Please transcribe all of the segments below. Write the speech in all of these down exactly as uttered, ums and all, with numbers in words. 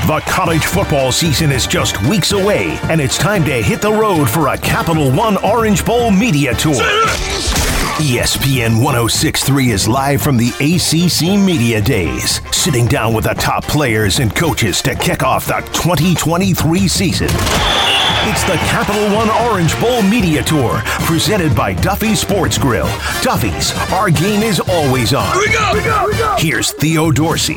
The college football season is just weeks away, and it's time to hit the road for a Capital One Orange Bowl media tour. E S P N one oh six point three is live from the A C C Media Days, sitting down with the top players and coaches to kick off the twenty twenty-three season. It's the Capital One Orange Bowl Media Tour, presented by Duffy's Sports Grill. Duffy's, our game is always on. Here we go, we go, we go. Here's Theo Dorsey.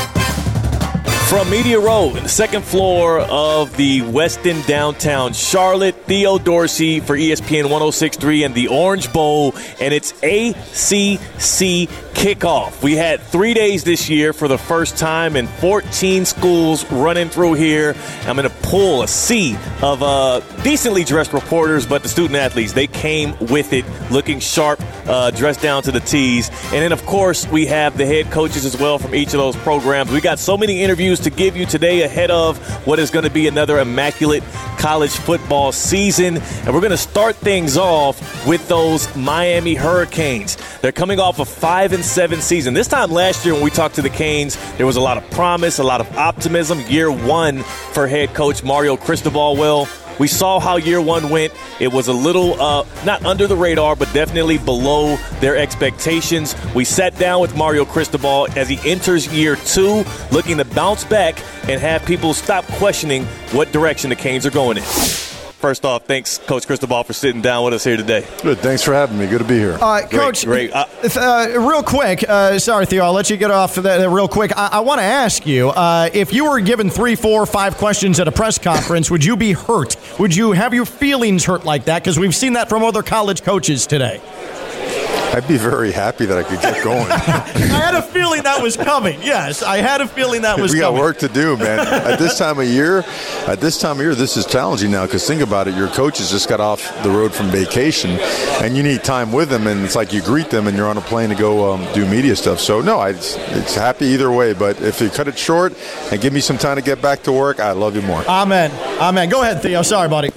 From Media Row, the second floor of the Westin downtown Charlotte, Theo Dorsey for E S P N one oh six point three and the Orange Bowl, and it's A C C kickoff. We had three days this year for the first time, and fourteen schools running through here. I'm going to pull a sea of uh, decently dressed reporters, but the student athletes, they came with it, looking sharp, uh, dressed down to the T's. And then, of course, we have the head coaches as well from each of those programs. We got so many interviews to give you today ahead of what is going to be another immaculate college football season. And we're going to start things off with those Miami Hurricanes. They're coming off a five and seven season. This time last year when we talked to the Canes, there was a lot of promise, a lot of optimism. Year one for head coach Mario Cristobal. Well, we saw how year one went. It was a little, uh, not under the radar, but definitely below their expectations. We sat down with Mario Cristobal as he enters year two, looking to bounce back and have people stop questioning what direction the Canes are going in. First off, thanks, Coach Cristobal, for sitting down with us here today. Good. Thanks for having me. Good to be here. Uh, Coach, great, great. Uh, uh, real quick, uh, sorry, Theo, I'll let you get off of that uh, real quick. I, I want to ask you, uh, if you were given three, four, five questions at a press conference, would you be hurt? Would you have your feelings hurt like that? Because we've seen that from other college coaches today. I'd be very happy that I could get going. I had a feeling that was coming. Yes, I had a feeling that was we coming. We got work to do, man. At this time of year, at this time of year, this is challenging now because think about it. Your coaches just got off the road from vacation, and you need time with them, and it's like you greet them, and you're on a plane to go um, do media stuff. So, no, I, it's, it's happy either way, but if you cut it short and give me some time to get back to work, I love you more. Amen. Amen. Go ahead, Theo. Sorry, buddy.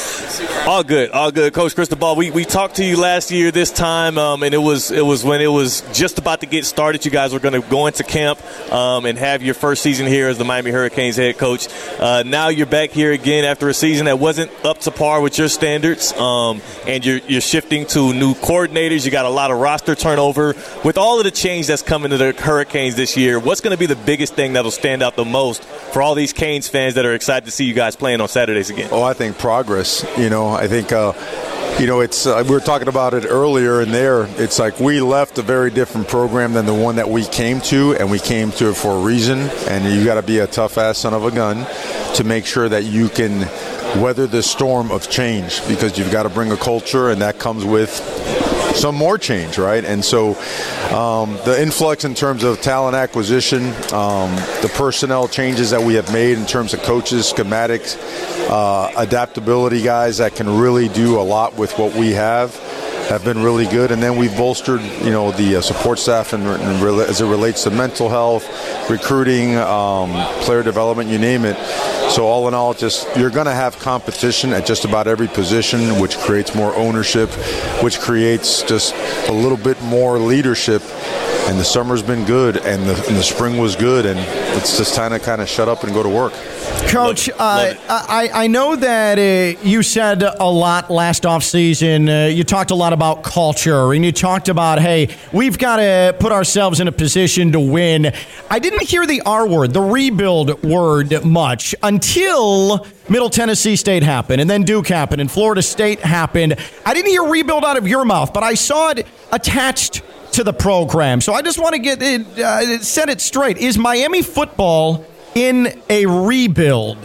All good, all good, Coach Cristobal. We we talked to you last year this time, um, and it was it was when it was just about to get started. You guys were going to go into camp um, and have your first season here as the Miami Hurricanes head coach. Uh, now you're back here again after a season that wasn't up to par with your standards, um, and you're you're shifting to new coordinators. You got a lot of roster turnover. With all of the change that's coming to the Hurricanes this year, what's going to be the biggest thing that'll stand out the most for all these Canes fans that are excited to see you guys playing on Saturdays again? Oh, I think progress. You know, I think, uh, you know, it's uh, we were talking about it earlier in there. It's like we left a very different program than the one that we came to, and we came to it for a reason. And you got to be a tough-ass son of a gun to make sure that you can weather the storm of change, because you've got to bring a culture, and that comes with some more change, right? And so um, the influx in terms of talent acquisition, um, the personnel changes that we have made in terms of coaches, schematics, uh, adaptability guys that can really do a lot with what we have, have been really good. And then we've bolstered, you know, the uh, support staff and, and re- as it relates to mental health, recruiting, um, player development, you name it. So all in all, just you're going to have competition at just about every position, which creates more ownership, which creates just a little bit more leadership. And the summer's been good, and the, and the spring was good, and it's just time to kind of shut up and go to work. Coach, uh, I, I know that uh, you said a lot last offseason. Uh, you talked a lot about culture, and you talked about, hey, we've got to put ourselves in a position to win. I didn't hear the R word, the rebuild word, much until Middle Tennessee State happened, and then Duke happened, and Florida State happened. I didn't hear rebuild out of your mouth, but I saw it attached to the program. So I just want to get it, uh, set it straight. Is Miami football in a rebuild?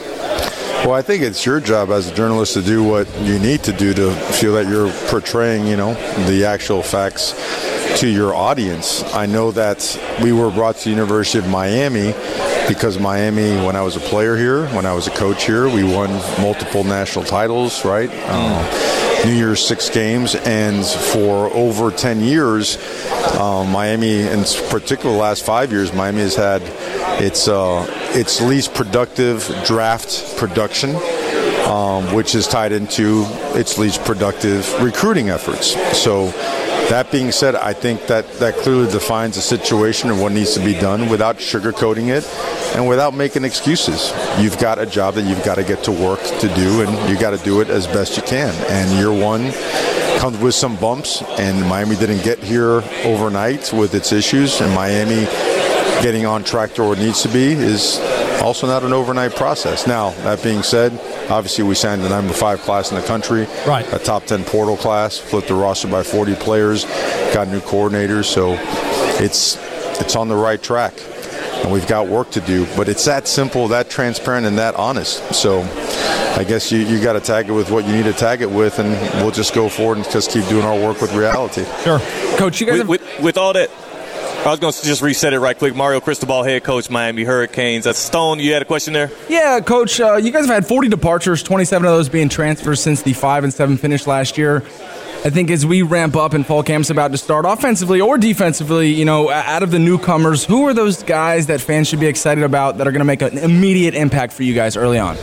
Well, I think it's your job as a journalist to do what you need to do to feel that you're portraying, you know, the actual facts to your audience. I know that we were brought to the University of Miami because Miami, when I was a player here, when I was a coach here, we won multiple national titles, right? Um, New Year's Six games, and for over ten years, um, Miami, in particular the last five years, Miami has had its uh, its least productive draft production, um, which is tied into its least productive recruiting efforts. So That being said, I think that that clearly defines the situation and what needs to be done without sugarcoating it and without making excuses. You've got a job that you've got to get to work to do, and you got to do it as best you can. And year one comes with some bumps, and Miami didn't get here overnight with its issues, and Miami getting on track to where it needs to be is also not an overnight process. Now, that being said, obviously we signed the number five class in the country, right? A top ten portal class, flipped the roster by forty players, got new coordinators, so it's it's on the right track. And we've got work to do, but it's that simple, that transparent, and that honest. So I guess you, you got to tag it with what you need to tag it with, and we'll just go forward and just keep doing our work with reality. Sure. Coach, you guys with, have- with, with all that, I was going to just reset it right quick. Mario Cristobal, head coach, Miami Hurricanes. That's Stone, you had a question there? Yeah, Coach, uh, you guys have had forty departures, twenty-seven of those being transfers since the five and seven finish last year. I think as we ramp up and fall camp's about to start, offensively or defensively, you know, out of the newcomers, who are those guys that fans should be excited about that are going to make an immediate impact for you guys early on?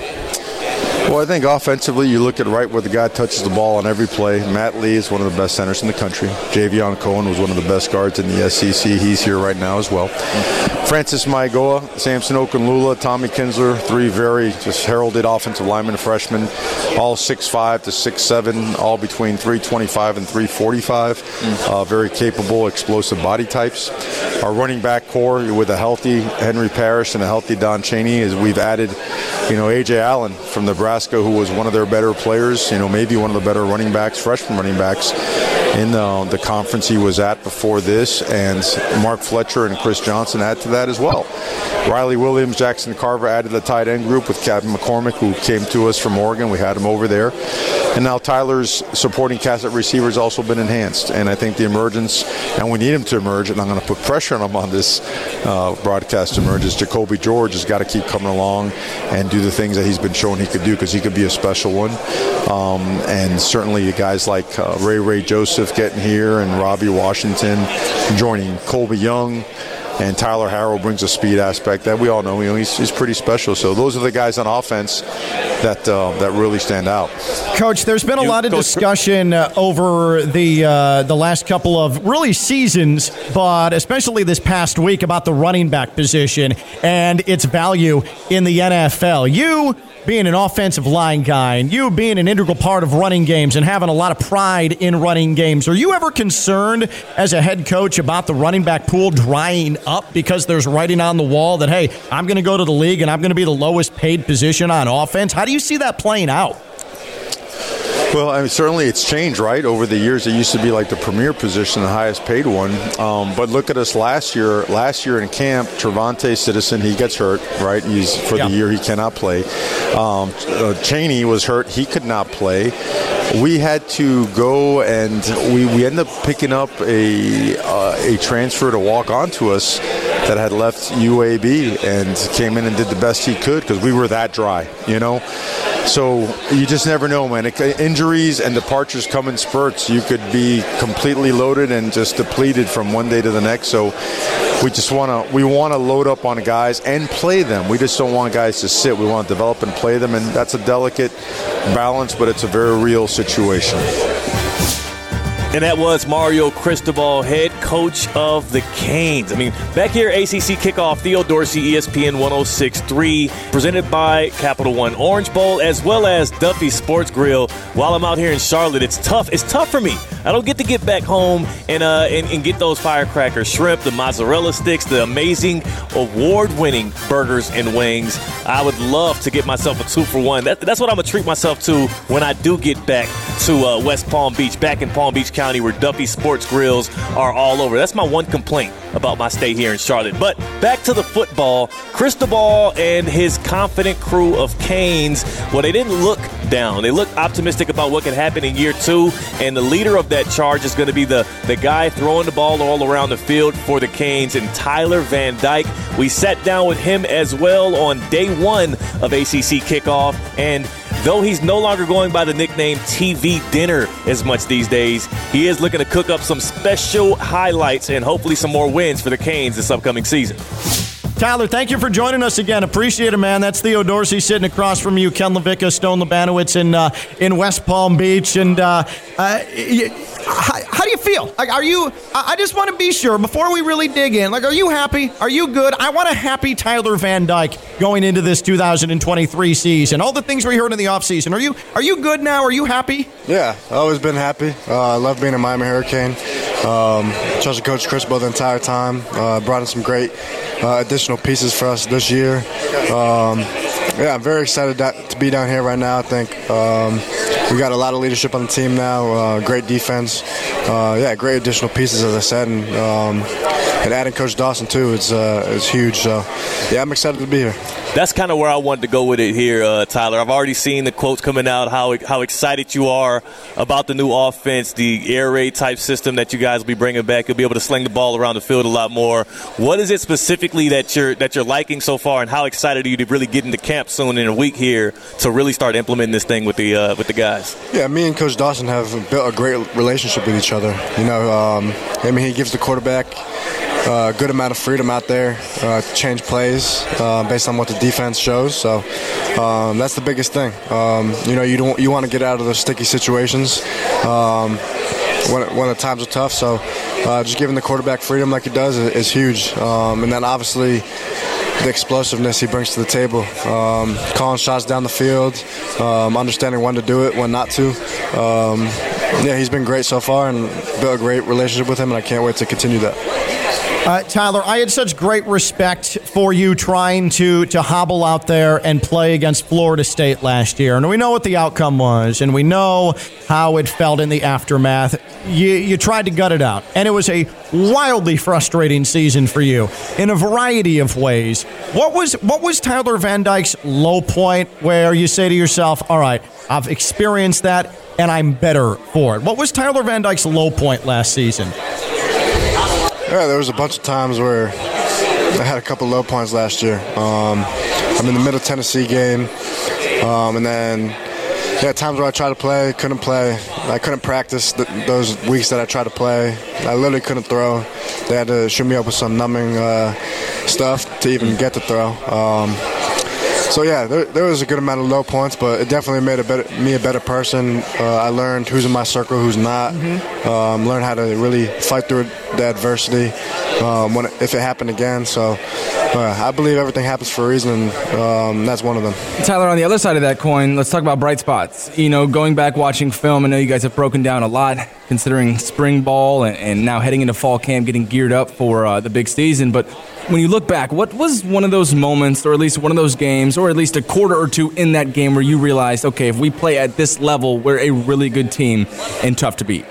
Well, I think offensively, you look at right where the guy touches the ball on every play. Matt Lee is one of the best centers in the country. Javion Cohen was one of the best guards in the S E C. He's here right now as well. Francis Maigoa, Samson Okunlula, Tommy Kinsler, three very just heralded offensive linemen, freshmen, all six five to six seven, all between three twenty-five and three forty-five. Mm. Uh, very capable, explosive body types. Our running back core with a healthy Henry Parrish and a healthy Don Chaney, is we've added, you know, A J Allen from Nebraska, who was one of their better players, you know, maybe one of the better running backs, freshman running backs in the, the conference he was at before this, and Mark Fletcher and Chris Johnson add to that as well. Riley Williams, Jackson Carver added the tight end group with Captain McCormick, who came to us from Oregon. We had him over there. And now Tyler's supporting cast at receiver has also been enhanced. And I think the emergence, and we need him to emerge, and I'm going to put pressure on him on this uh, broadcast to emerge, is Jacoby George has got to keep coming along and do the things that he's been shown he could do, because he could be a special one. Um, and certainly guys like uh, Ray Ray Joseph getting here, and Robbie Washington joining Colby Young. And Tyler Harrell brings a speed aspect that we all know. You know, he's, he's pretty special. So those are the guys on offense that uh, that really stand out. Coach, there's been a lot of discussion uh, over the uh, the last couple of really seasons, but especially this past week, about the running back position and its value in the N F L. You being an offensive line guy, and you being an integral part of running games and having a lot of pride in running games, are you ever concerned as a head coach about the running back pool drying up because there's writing on the wall that, hey, I'm going to go to the league and I'm going to be the lowest paid position on offense? How do you see that playing out? Well, I mean, certainly it's changed, right? Over the years, it used to be like the premier position, the highest paid one. Um, but look at us last year. Last year in camp, Trevante Citizen, he gets hurt, right? He's for yeah. the year he cannot play. Um, uh, Chaney was hurt. He could not play. We had to go and we, we ended up picking up a uh, a transfer to walk onto us that had left U A B and came in and did the best he could, because we were that dry, you know? So you just never know, man. It, injuries and departures come in spurts. You could be completely loaded and just depleted from one day to the next. So we just want to we want to load up on guys and play them. We just don't want guys to sit. We want to develop and play them, and that's a delicate balance, but it's a very real situation. And that was Mario Cristobal, head coach of the Canes. I mean, back here, A C C Kickoff, Theo Dorsey, E S P N one oh six point three, presented by Capital One Orange Bowl, as well as Duffy Sports Grill. While I'm out here in Charlotte, it's tough. It's tough for me. I don't get to get back home and uh, and, and get those firecracker shrimp, the mozzarella sticks, the amazing award-winning burgers and wings. I would love to get myself a two for one. That, that's what I'm going to treat myself to when I do get back to uh, West Palm Beach, back in Palm Beach County, where Duffy Sports Grills are all over. That's my one complaint about my stay here in Charlotte. But back to the football. Cristobal and his confident crew of Canes, well, they didn't look down. They looked optimistic about what could happen in year two, and the leader of that charge is going to be the, the guy throwing the ball all around the field for the Canes, and Tyler Van Dyke. We sat down with him as well on day one of A C C Kickoff, and though he's no longer going by the nickname T V Dinner as much these days, he is looking to cook up some special highlights and hopefully some more wins for the Canes this upcoming season. Tyler, thank you for joining us again. Appreciate it, man. That's Theo Dorsey sitting across from you, Ken Levicka, Stone Labanowitz in uh, in West Palm Beach. And uh, uh, how, how do you feel? Like, are you? I just want to be sure before we really dig in. Like, are you happy? Are you good? I want a happy Tyler Van Dyke going into this two thousand twenty-three season. All the things we heard in the offseason. Are you? Are you good now? Are you happy? Yeah, I've always been happy. Uh, I love being a Miami Hurricane. Um, trusted Coach Crispo the entire time. Uh, brought in some great uh, additional pieces for us this year. Um, yeah, I'm very excited to be down here right now. I think um, we got a lot of leadership on the team now. Uh, great defense. Uh, yeah, great additional pieces, as I said, and um, and adding Coach Dawson too is uh, is huge. So yeah, I'm excited to be here. That's kind of where I wanted to go with it here, uh, Tyler. I've already seen the quotes coming out, how how excited you are about the new offense, the air raid type system that you guys will be bringing back. You'll be able to sling the ball around the field a lot more. What is it specifically that you're that you're liking so far, and how excited are you to really get into camp soon in a week here to really start implementing this thing with the uh, with the guys? Yeah, me and Coach Dawson have built a great relationship with each other. You know, um, I mean, he gives the quarterback a uh, good amount of freedom out there uh, to change plays uh, based on what the defense shows. So um, that's the biggest thing. Um, you know, you don't you want to get out of those sticky situations um, when, when the times are tough. So uh, just giving the quarterback freedom like he does is, is huge. Um, and then obviously the explosiveness he brings to the table, um, calling shots down the field, um, understanding when to do it, when not to. Um, yeah, he's been great so far and built a great relationship with him, and I can't wait to continue that. Uh, Tyler, I had such great respect for you trying to, to hobble out there and play against Florida State last year. And we know what the outcome was, and we know how it felt in the aftermath. You, you tried to gut it out, and it was a wildly frustrating season for you in a variety of ways. What was, what was Tyler Van Dyke's low point where you say to yourself, all right, I've experienced that, and I'm better for it? What was Tyler Van Dyke's low point last season? Yeah, there was a bunch of times where I had a couple low points last year. Um, I'm in the Middle Tennessee game, um, and then yeah, times where I tried to play, couldn't play. I couldn't practice th- those weeks that I tried to play. I literally couldn't throw. They had to shoot me up with some numbing uh, stuff to even get to throw. Um, So, yeah, there, there was a good amount of low points, but it definitely made a better, me a better person. Uh, I learned who's in my circle, who's not. Mm-hmm. Um, learned how to really fight through the adversity um, when it, if it happened again. So uh, I believe everything happens for a reason, and um, that's one of them. Tyler, on the other side of that coin, let's talk about bright spots. You know, going back watching film, I know you guys have broken down a lot considering spring ball and, and now heading into fall camp, getting geared up for uh, the big season. But when you look back, what was one of those moments, or at least one of those games, or at least a quarter or two in that game where you realized, okay, if we play at this level, we're a really good team and tough to beat?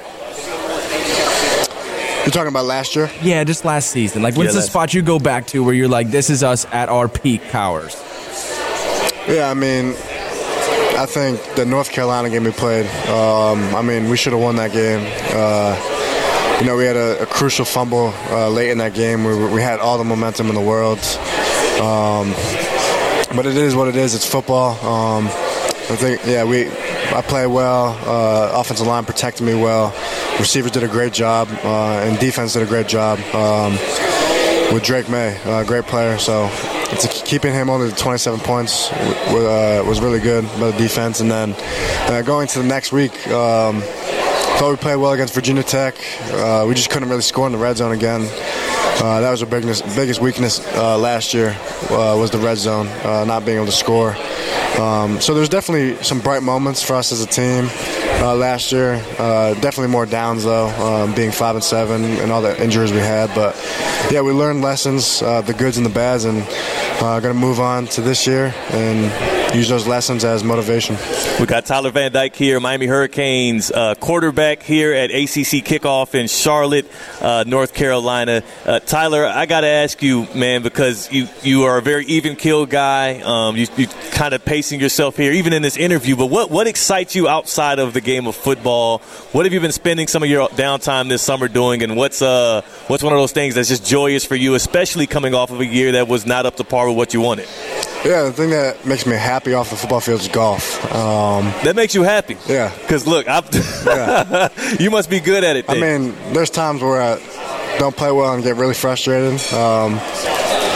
You're talking about last year? Yeah, just last season. Like, what's yeah, the spot you go back to where you're like, this is us at our peak powers? Yeah, I mean, I think the North Carolina game we played, um, I mean, we should have won that game. Uh, You know, we had a, a crucial fumble uh, late in that game. We, we had all the momentum in the world. Um, but it is what it is. It's football. Um, I think, yeah, we I played well. Uh, offensive line protected me well. Receivers did a great job, uh, and defense did a great job um, with Drake May, a uh, great player. So it's a, keeping him only to twenty-seven points w- uh, was really good by the defense. And then uh, going to the next week, um, thought we played well against Virginia Tech. Uh, we just couldn't really score in the red zone again. Uh, that was our biggest, biggest weakness uh, last year uh, was the red zone, uh, not being able to score. Um, so there's definitely some bright moments for us as a team uh, last year. Uh, definitely more downs though, um, being five and seven and all the injuries we had. But yeah, we learned lessons, uh, the goods and the bads, and uh, going to move on to this year and use those lessons as motivation. We got Tyler Van Dyke here, Miami Hurricanes uh, quarterback here at A C C Kickoff in Charlotte, uh, North Carolina. Uh, Tyler, I got to ask you, man, because you, you are a very even-keeled guy. Um, you, you kind of pacing yourself here, even in this interview. But what, what excites you outside of the game of football? What have you been spending some of your downtime this summer doing? And what's uh what's one of those things that's just joyous for you, especially coming off of a year that was not up to par with what you wanted? Yeah, the thing that makes me happy off the football field is golf. Um, that makes you happy? Yeah. Because, look, I've yeah. you must be good at it then. I mean, there's times where I don't play well and get really frustrated. Um,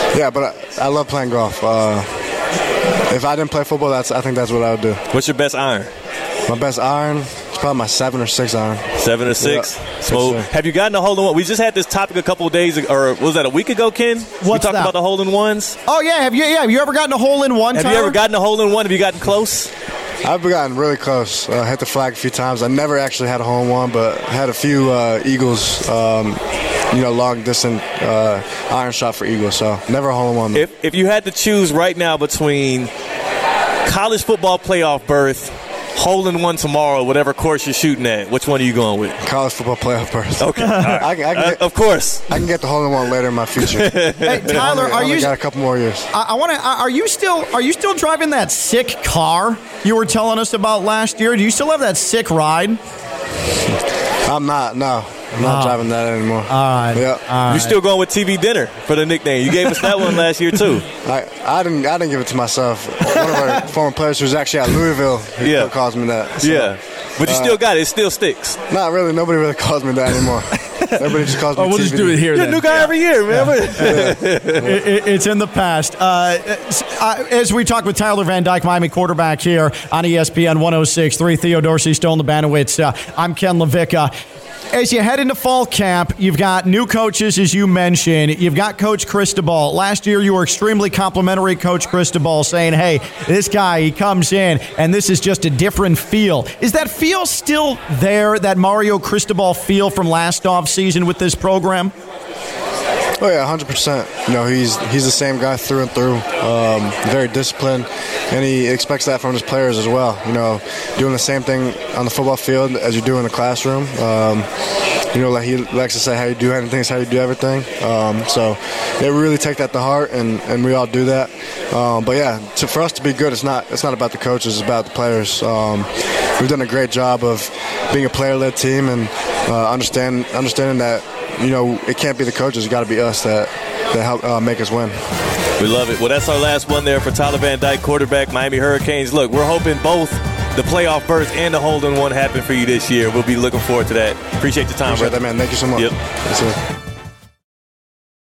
Yeah, but I, I love playing golf. Uh, if I didn't play football, that's I think that's what I would do. What's your best iron? My best iron is probably my seven or six iron. Seven or six? Yeah, So, sure. have you gotten a hole in one? We just had this topic a couple of days ago, or was that a week ago, Ken? we What's talked that? about the hole in ones. Oh yeah, have you? Yeah, have you ever gotten a hole in one? Have Tyler? you ever gotten a hole in one? Have you gotten close? I've gotten really close. Uh, hit the flag a few times. I never actually had a hole in one, but had a few uh, eagles. Um, you know, long distance uh, iron shot for eagles. So never a hole in one. If if you had to choose right now between college football playoff berth, hole in one tomorrow, whatever course you're shooting at, which one are you going with? College football playoff berth. Okay, all right. I, can- I can Uh, get, of course. I can get the hole in one later in my future. Hey, Tyler, I are only you? got a couple more years? I, I want to. Are you still? Are you still driving that sick car you were telling us about last year? Do you still have that sick ride? I'm not. No, I'm not Oh. driving that anymore. All right. Yeah. All You're still going with T V dinner for the nickname. You gave us that one last year too. I, I didn't. I didn't give it to myself. One of our former players who's actually at Louisville. He Yeah. calls me that. So, Yeah, but you still got it. It still sticks. Not really. Nobody really calls me that anymore. Everybody just calls me. Oh, we'll T V just do it here You're a then. new guy every year, man. It, it- it's in the past. Uh, uh, as we talk with Tyler Van Dyke, Miami quarterback here on E S P N one oh six point three. Theo Dorsey, Stone Labanowitz. Uh, I'm Ken LaVicka. As you head into fall camp, you've got new coaches, as you mentioned. You've got Coach Cristobal. Last year, you were extremely complimentary, Coach Cristobal, saying, hey, this guy, he comes in, and this is just a different feel. Is that feel still there, that Mario Cristobal feel from last offseason with this program? Oh yeah, one hundred percent. You know, he's he's the same guy through and through. Um, very disciplined, and he expects that from his players as well. You know, doing the same thing on the football field as you do in the classroom. Um, you know, like he likes to say, how you do anything is how you do everything. Um, so they really take that to heart, and, and we all do that. Um, but yeah, to, for us to be good, it's not it's not about the coaches, it's about the players. Um, we've done a great job of being a player-led team and uh, understand understanding that. You know, it can't be the coaches. It's got to be us that, that help uh, make us win. We love it. Well, that's our last one there for Tyler Van Dyke, quarterback, Miami Hurricanes. Look, we're hoping both the playoff berth and the hole in one happen for you this year. We'll be looking forward to that. Appreciate the time, Appreciate brother. that, man. Thank you so much. Yep. Yes, sir.